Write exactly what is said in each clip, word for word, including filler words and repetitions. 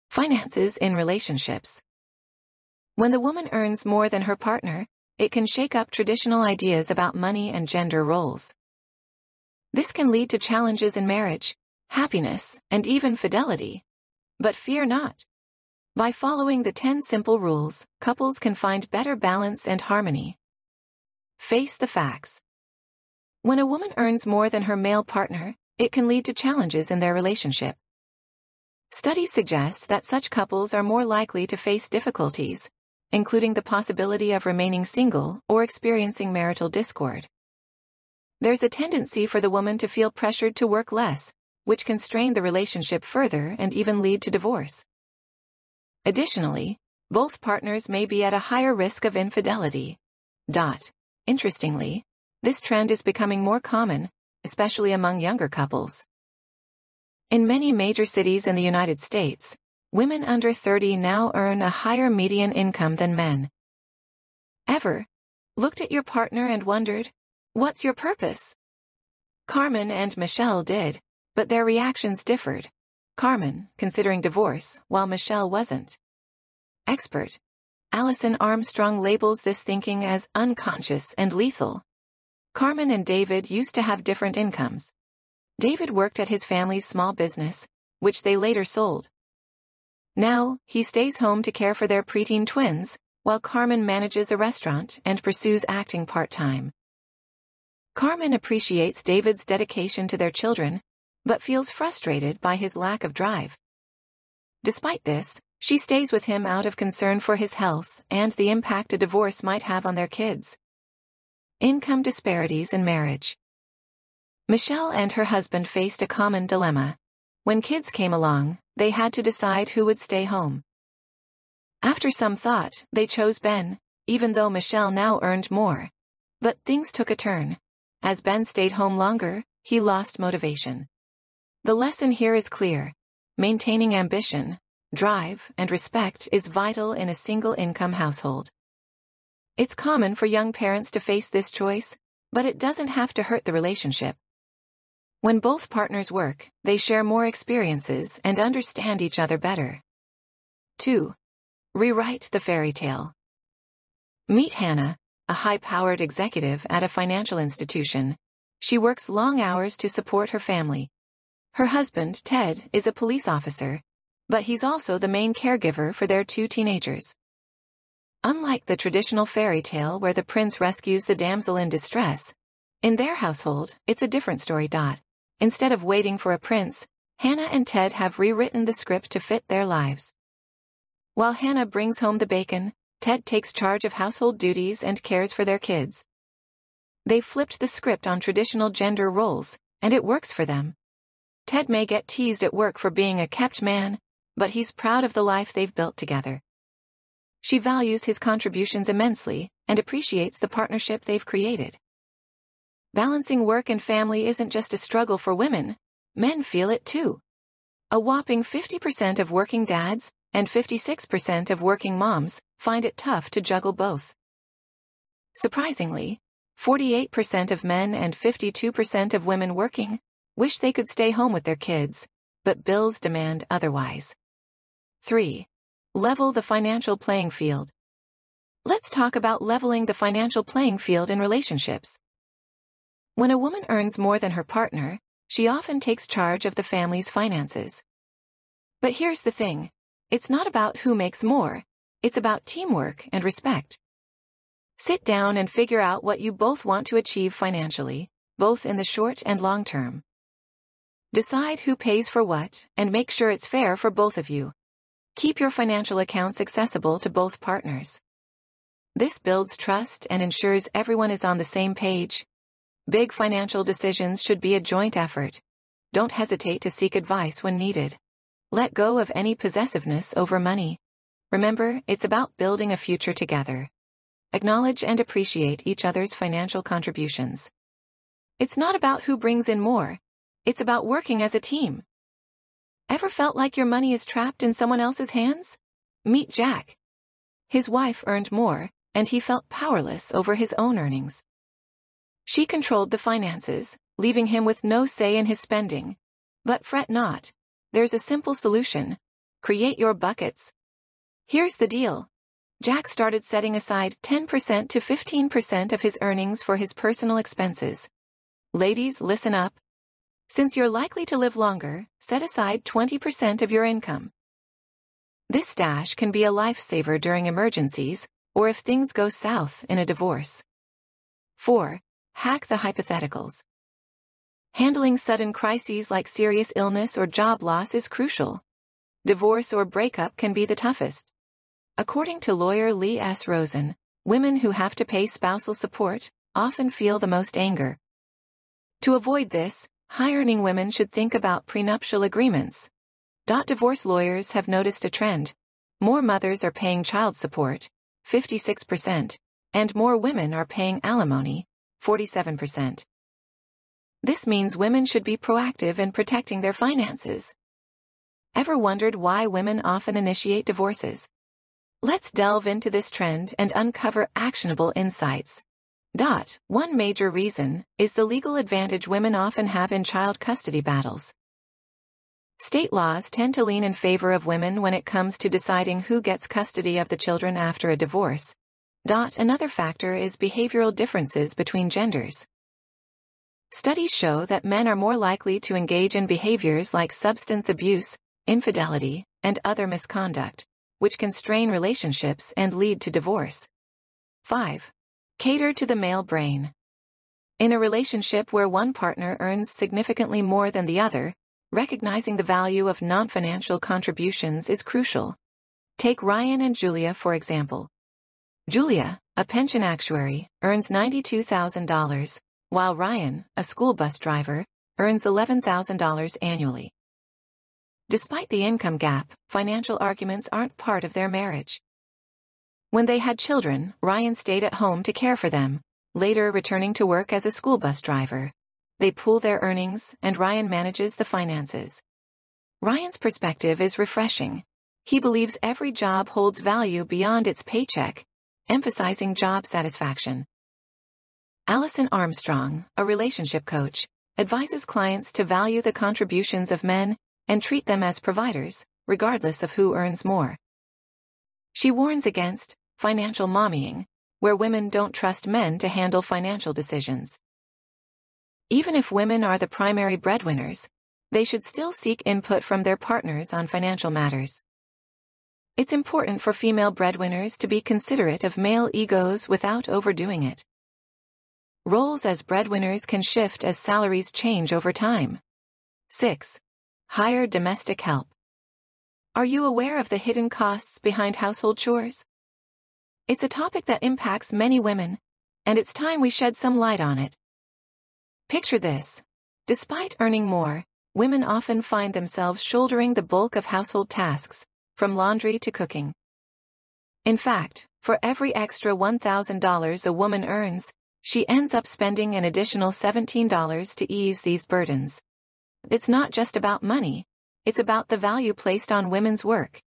Finances in relationships. When the woman earns more than her partner, it can shake up traditional ideas about money and gender roles. This can lead to challenges in marriage, happiness, and even fidelity. But fear not. By following the ten simple rules, couples can find better balance and harmony. Face the facts. When a woman earns more than her male partner, it can lead to challenges in their relationship. Studies suggest that such couples are more likely to face difficulties, including the possibility of remaining single or experiencing marital discord. There's a tendency for the woman to feel pressured to work less, which can strain the relationship further and even lead to divorce. Additionally, both partners may be at a higher risk of infidelity. Dot. Interestingly, this trend is becoming more common, especially among younger couples. In many major cities in the United States, women under thirty now earn a higher median income than men. Ever looked at your partner and wondered, what's your purpose? Carmen and Michelle did, but their reactions differed. Carmen, considering divorce, while Michelle wasn't. Expert Alison Armstrong labels this thinking as unconscious and lethal. Carmen and David used to have different incomes. David worked at his family's small business, which they later sold. Now, he stays home to care for their preteen twins, while Carmen manages a restaurant and pursues acting part-time. Carmen appreciates David's dedication to their children, but feels frustrated by his lack of drive. Despite this, she stays with him out of concern for his health and the impact a divorce might have on their kids. Income disparities in marriage. Michelle and her husband faced a common dilemma. When kids came along, they had to decide who would stay home. After some thought, they chose Ben, even though Michelle now earned more. But things took a turn. As Ben stayed home longer, he lost motivation. The lesson here is clear. Maintaining ambition, drive, and respect is vital in a single-income household. It's common for young parents to face this choice, but it doesn't have to hurt the relationship. When both partners work, they share more experiences and understand each other better. two. Rewrite the fairy tale. Meet Hannah, a high-powered executive at a financial institution. She works long hours to support her family. Her husband, Ted, is a police officer, but he's also the main caregiver for their two teenagers. Unlike the traditional fairy tale where the prince rescues the damsel in distress, in their household, it's a different story. Instead of waiting for a prince, Hannah and Ted have rewritten the script to fit their lives. While Hannah brings home the bacon, Ted takes charge of household duties and cares for their kids. They've flipped the script on traditional gender roles, and it works for them. Ted may get teased at work for being a kept man, but he's proud of the life they've built together. She values his contributions immensely and appreciates the partnership they've created. Balancing work and family isn't just a struggle for women, men feel it too. A whopping fifty percent of working dads and fifty-six percent of working moms find it tough to juggle both. Surprisingly, forty-eight percent of men and fifty-two percent of women working wish they could stay home with their kids, but bills demand otherwise. three. Level the financial playing field. Let's talk about leveling the financial playing field in relationships. When a woman earns more than her partner, she often takes charge of the family's finances. But here's the thing. It's not about who makes more. It's about teamwork and respect. Sit down and figure out what you both want to achieve financially, both in the short and long term. Decide who pays for what and make sure it's fair for both of you. Keep your financial accounts accessible to both partners. This builds trust and ensures everyone is on the same page. Big financial decisions should be a joint effort. Don't hesitate to seek advice when needed. Let go of any possessiveness over money. Remember, it's about building a future together. Acknowledge and appreciate each other's financial contributions. It's not about who brings in more. It's about working as a team. Ever felt like your money is trapped in someone else's hands? Meet Jack. His wife earned more, and he felt powerless over his own earnings. She controlled the finances, leaving him with no say in his spending. But fret not. There's a simple solution. Create your buckets. Here's the deal. Jack started setting aside ten percent to fifteen percent of his earnings for his personal expenses. Ladies, listen up. Since you're likely to live longer, set aside twenty percent of your income. This stash can be a lifesaver during emergencies, or if things go south in a divorce. four. Hack the hypotheticals. Handling sudden crises like serious illness or job loss is crucial. Divorce or breakup can be the toughest. According to lawyer Lee S. Rosen, women who have to pay spousal support often feel the most anger. To avoid this, high-earning women should think about prenuptial agreements. Divorce lawyers have noticed a trend. More mothers are paying child support, fifty-six percent, and more women are paying alimony, forty-seven percent. This means women should be proactive in protecting their finances. Ever wondered why women often initiate divorces? Let's delve into this trend and uncover actionable insights. Dot. One major reason is the legal advantage women often have in child custody battles. State laws tend to lean in favor of women when it comes to deciding who gets custody of the children after a divorce. Dot. Another factor is behavioral differences between genders. Studies show that men are more likely to engage in behaviors like substance abuse, infidelity, and other misconduct, which can strain relationships and lead to divorce. five. Cater to the male brain. In a relationship where one partner earns significantly more than the other, recognizing the value of non-financial contributions is crucial. Take Ryan and Julia for example. Julia, a pension actuary, earns ninety-two thousand dollars, while Ryan, a school bus driver, earns eleven thousand dollars annually. Despite the income gap, financial arguments aren't part of their marriage. When they had children, Ryan stayed at home to care for them, later returning to work as a school bus driver. They pool their earnings, and Ryan manages the finances. Ryan's perspective is refreshing. He believes every job holds value beyond its paycheck, emphasizing job satisfaction. Allison Armstrong, a relationship coach, advises clients to value the contributions of men and treat them as providers, regardless of who earns more. She warns against financial mommying, where women don't trust men to handle financial decisions. Even if women are the primary breadwinners, they should still seek input from their partners on financial matters. It's important for female breadwinners to be considerate of male egos without overdoing it. Roles as breadwinners can shift as salaries change over time. six. Hire domestic help. Are you aware of the hidden costs behind household chores? It's a topic that impacts many women, and it's time we shed some light on it. Picture this. Despite earning more, women often find themselves shouldering the bulk of household tasks, from laundry to cooking. In fact, for every extra one thousand dollars a woman earns, she ends up spending an additional seventeen dollars to ease these burdens. It's not just about money, it's about the value placed on women's work.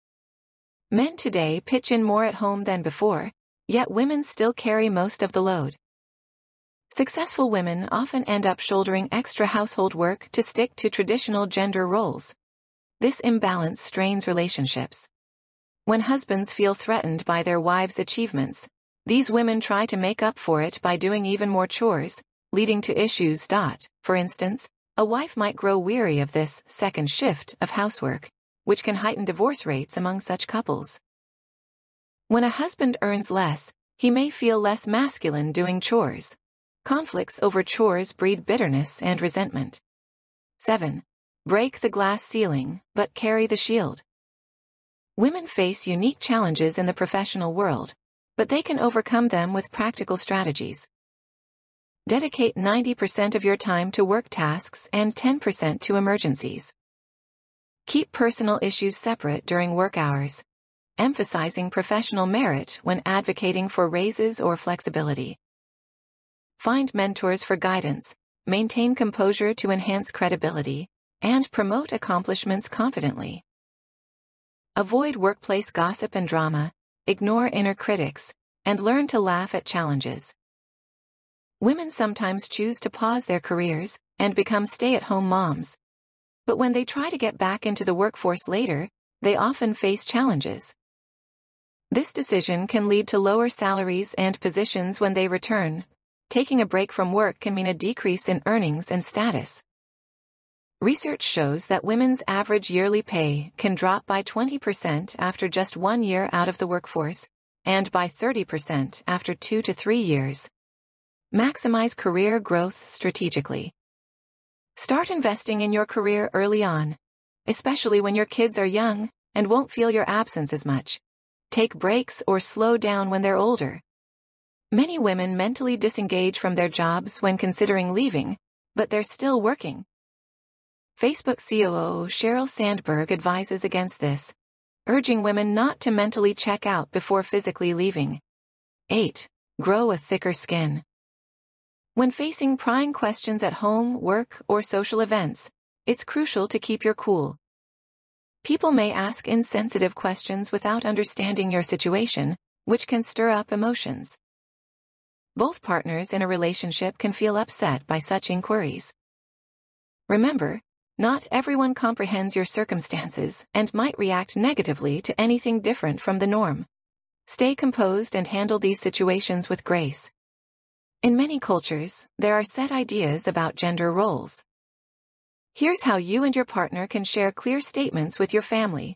Men today pitch in more at home than before, yet women still carry most of the load. Successful women often end up shouldering extra household work to stick to traditional gender roles. This imbalance strains relationships. When husbands feel threatened by their wives' achievements, these women try to make up for it by doing even more chores, leading to issues. For instance, a wife might grow weary of this second shift of housework, which can heighten divorce rates among such couples. When a husband earns less, he may feel less masculine doing chores. Conflicts over chores breed bitterness and resentment. seven. Break the glass ceiling, but carry the shield. Women face unique challenges in the professional world, but they can overcome them with practical strategies. Dedicate ninety percent of your time to work tasks and ten percent to emergencies. Keep personal issues separate during work hours, emphasizing professional merit when advocating for raises or flexibility. Find mentors for guidance, maintain composure to enhance credibility, and promote accomplishments confidently. Avoid workplace gossip and drama, ignore inner critics, and learn to laugh at challenges. Women sometimes choose to pause their careers and become stay-at-home moms. But when they try to get back into the workforce later, they often face challenges. This decision can lead to lower salaries and positions when they return. Taking a break from work can mean a decrease in earnings and status. Research shows that women's average yearly pay can drop by twenty percent after just one year out of the workforce, and by thirty percent after two to three years. Maximize career growth strategically. Start investing in your career early on, especially when your kids are young and won't feel your absence as much. Take breaks or slow down when they're older. Many women mentally disengage from their jobs when considering leaving, but they're still working. Facebook C O O Sheryl Sandberg advises against this, urging women not to mentally check out before physically leaving. eight. Grow a thicker skin. When facing prying questions at home, work, or social events, it's crucial to keep your cool. People may ask insensitive questions without understanding your situation, which can stir up emotions. Both partners in a relationship can feel upset by such inquiries. Remember, not everyone comprehends your circumstances and might react negatively to anything different from the norm. Stay composed and handle these situations with grace. In many cultures, there are set ideas about gender roles. Here's how you and your partner can share clear statements with your family.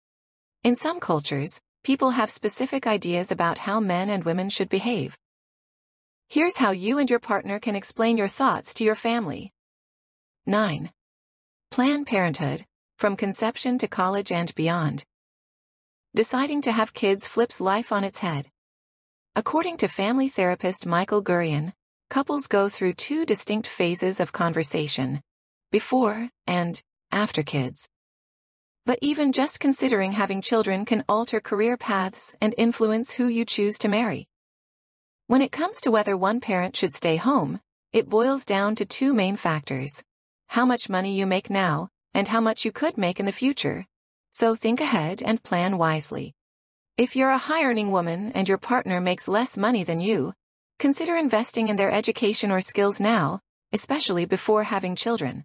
In some cultures, people have specific ideas about how men and women should behave. Here's how you and your partner can explain your thoughts to your family. nine. Plan parenthood, from conception to college and beyond. Deciding to have kids flips life on its head. According to family therapist Michael Gurian, couples go through two distinct phases of conversation: before and after kids. But even just considering having children can alter career paths and influence who you choose to marry. When it comes to whether one parent should stay home, it boils down to two main factors: how much money you make now, and how much you could make in the future. So think ahead and plan wisely. If you're a high-earning woman and your partner makes less money than you, consider investing in their education or skills now, especially before having children.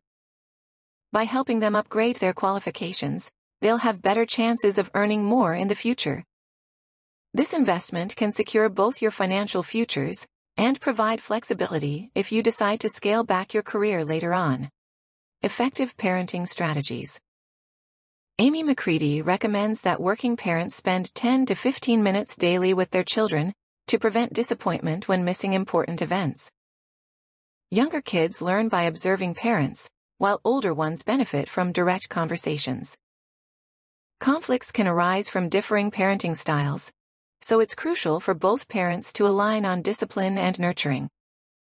By helping them upgrade their qualifications, they'll have better chances of earning more in the future. This investment can secure both your financial futures and provide flexibility if you decide to scale back your career later on. Effective parenting strategies. Amy McCready recommends that working parents spend ten to fifteen minutes daily with their children to prevent disappointment when missing important events. Younger kids learn by observing parents, while older ones benefit from direct conversations. Conflicts can arise from differing parenting styles, so it's crucial for both parents to align on discipline and nurturing.